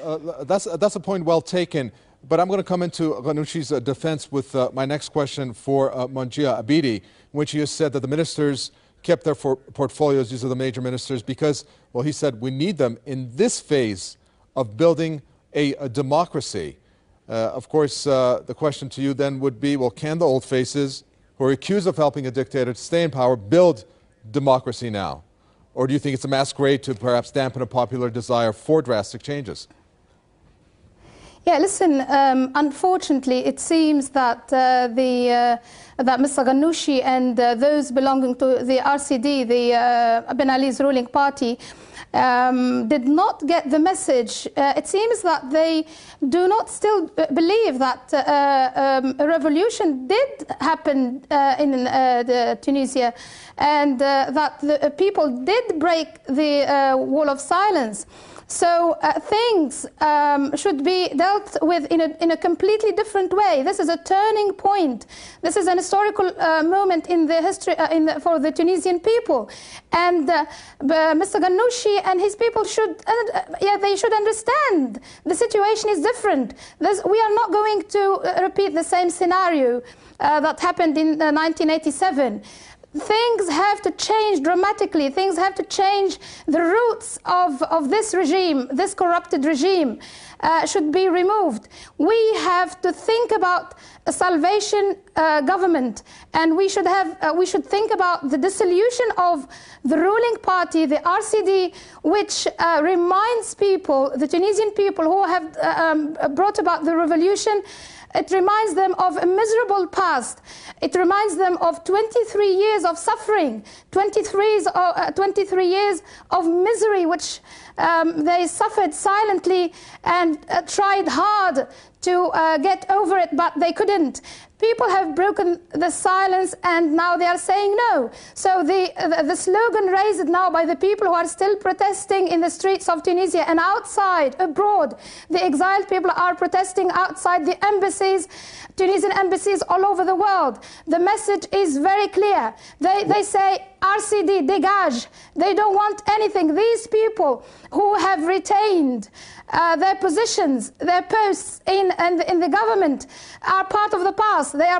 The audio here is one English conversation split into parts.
that's a point well taken. But I'm going to come into Ghannouchi's defense with my next question for Manjia Abidi, in which he has said that the ministers kept their portfolios, these are the major ministers, because, well, he said we need them in this phase of building a democracy. Of course, the question to you then would be, well, can the old faces who are accused of helping a dictator to stay in power build democracy now? Or do you think it's a masquerade to perhaps dampen a popular desire for drastic changes? Yeah, listen, unfortunately, it seems that that Mr. Ghannouchi and those belonging to the RCD, the Ben Ali's ruling party, did not get the message. It seems that they do not still believe that a revolution did happen in Tunisia, and that the people did break the wall of silence. So things should be dealt with in a completely different way. This is a turning point. This is an historical moment in the history for the Tunisian people. And Mr. Ghannouchi and his people should, they should understand the situation is different. We are not going to repeat the same scenario that happened in 1987. Things have to change dramatically. Things have to change. The roots of this regime, this corrupted regime, should be removed. We have to think about a salvation government, and we should think about the dissolution of the ruling party, the RCD, which reminds people, the Tunisian people who have brought about the revolution. It reminds them of a miserable past. It reminds them of 23 years of suffering, 23 years of misery, which they suffered silently and tried hard to get over it, but they couldn't. People have broken the silence, and now they are saying no. So the slogan raised now by the people who are still protesting in the streets of Tunisia and outside, abroad, the exiled people are protesting outside the embassies, Tunisian embassies all over the world. The message is very clear. They say, RCD, dégage. They don't want anything. These people who have retained their positions, their posts in the government are part of the past. They are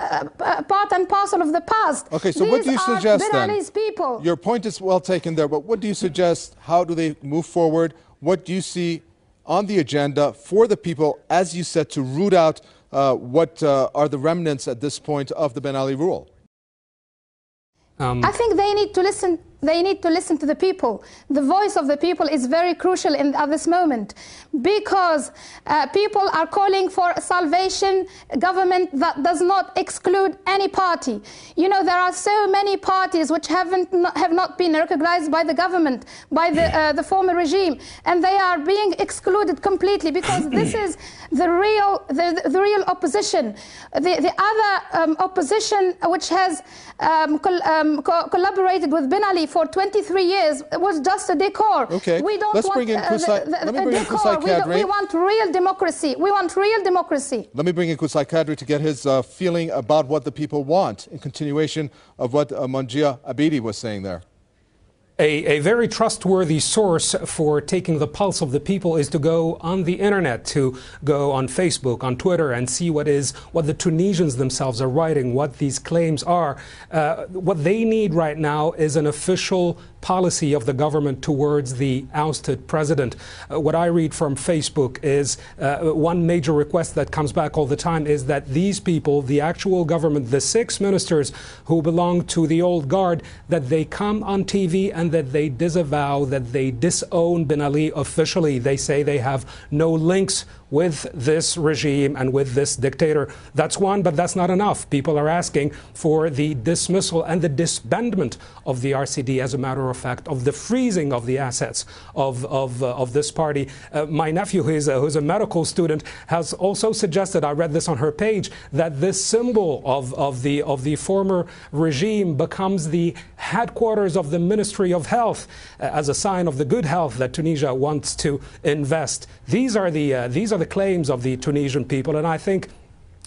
part and parcel of the past. Okay, so what do you suggest then? Ben Ali's people. Your point is well taken there, but what do you suggest? How do they move forward? What do you see on the agenda for the people, as you said, to root out what are the remnants at this point of the Ben Ali rule? I think they need to listen. They need to listen to the people. The voice of the people is very crucial at this moment, because people are calling for a salvation government that does not exclude any party. You know, there are so many parties which have not been recognized by the government, by the former regime, and they are being excluded completely, because this is the real opposition. The other opposition, which has collaborated with Ben Ali for 23 years, was just a decor. Okay. We don't Let's want bring in Qusay Kadri. We want real democracy. We want real democracy. Let me bring in Qusay Kadri to get his feeling about what the people want, in continuation of what Manjia Abidi was saying there. A very trustworthy source for taking the pulse of the people is to go on the internet, to go on Facebook, on Twitter, and see what the Tunisians themselves are writing, what these claims are. What they need right now is an official policy of the government towards the ousted president. What I read from Facebook is one major request that comes back all the time is that these people, the actual government, the 6 ministers who belong to the old guard, that they come on TV and that they disavow, that they disown Ben Ali officially. They say they have no links with this regime and with this dictator. That's one, but that's not enough. People are asking for the dismissal and the disbandment of the RCD, as a matter of fact, of the freezing of the assets of this party. My nephew, who's a medical student, has also suggested, I read this on her page, that this symbol of the former regime becomes the headquarters of the Ministry of Health, as a sign of the good health that Tunisia wants to invest. These are the claims of the Tunisian people, and I think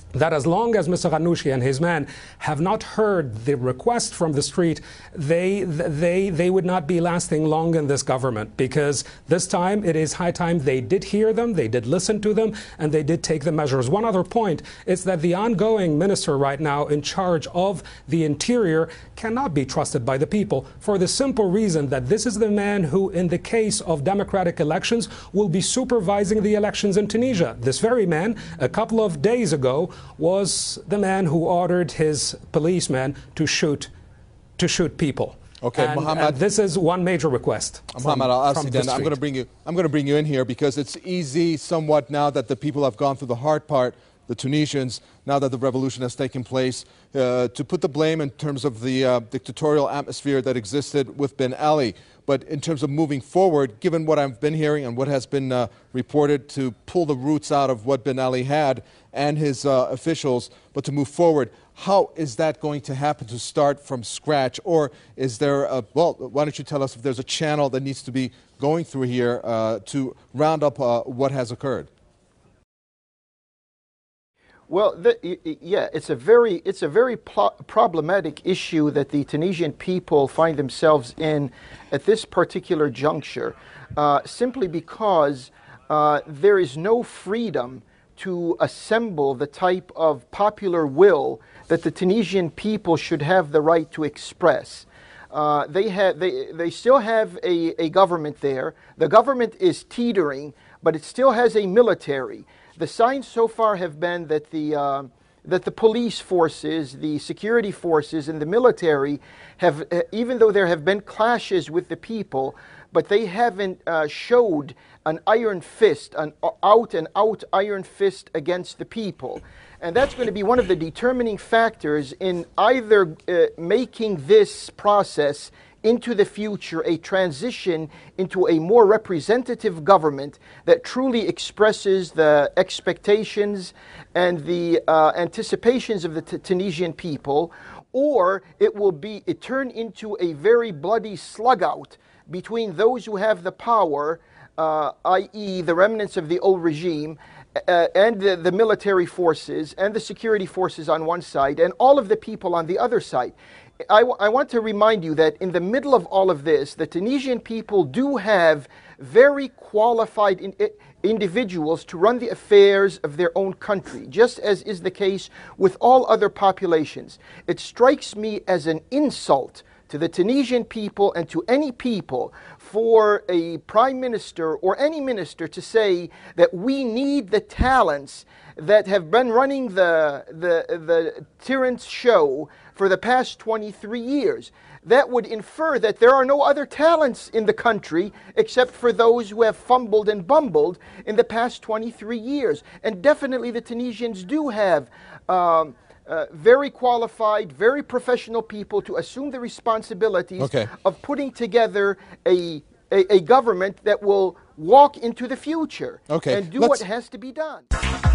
that as long as Mr. Ghannouchi and his men have not heard the request from the street, they would not be lasting long in this government, because this time it is high time they did hear them, they did listen to them, and they did take the measures. One other point is that the ongoing minister right now in charge of the interior cannot be trusted by the people, for the simple reason that this is the man who, in the case of democratic elections, will be supervising the elections in Tunisia. This very man, a couple of days ago, was the man who ordered his policemen to shoot people. Okay, and this is one major request. Mohammed, I'll ask you then. I'm going to bring you in here, because it's easy somewhat now that the people have gone through the hard part, the Tunisians, now that the revolution has taken place, to put the blame in terms of the dictatorial atmosphere that existed with Ben Ali. But in terms of moving forward, given what I've been hearing and what has been reported, to pull the roots out of what Ben Ali had and his officials, but to move forward, how is that going to happen, to start from scratch? Or is there well, why don't you tell us if there's a channel that needs to be going through here to round up what has occurred? Well, yeah, it's a very problematic issue that the Tunisian people find themselves in at this particular juncture, simply because there is no freedom to assemble the type of popular will that the Tunisian people should have the right to express. They still have a government there. The government is teetering, but it still has a military. The signs so far have been that the police forces, the security forces, and the military have, even though there have been clashes with the people, but they haven't showed an iron fist, an out-and-out iron fist against the people. And that's going to be one of the determining factors in either making this process into the future a transition into a more representative government that truly expresses the expectations and the anticipations of the Tunisian people, or it will turn into a very bloody slugout between those who have the power, i.e. the remnants of the old regime, and the military forces and the security forces on one side, and all of the people on the other side. I want to remind you that in the middle of all of this, the Tunisian people do have very qualified individuals to run the affairs of their own country, just as is the case with all other populations. It strikes me as an insult to the Tunisian people and to any people for a prime minister or any minister to say that we need the talents that have been running the tyrant's show for the past 23 years. That would infer that there are no other talents in the country except for those who have fumbled and bumbled in the past 23 years. And definitely the Tunisians do have very qualified, very professional people to assume the responsibilities of putting together a government that will walk into the future and do what has to be done.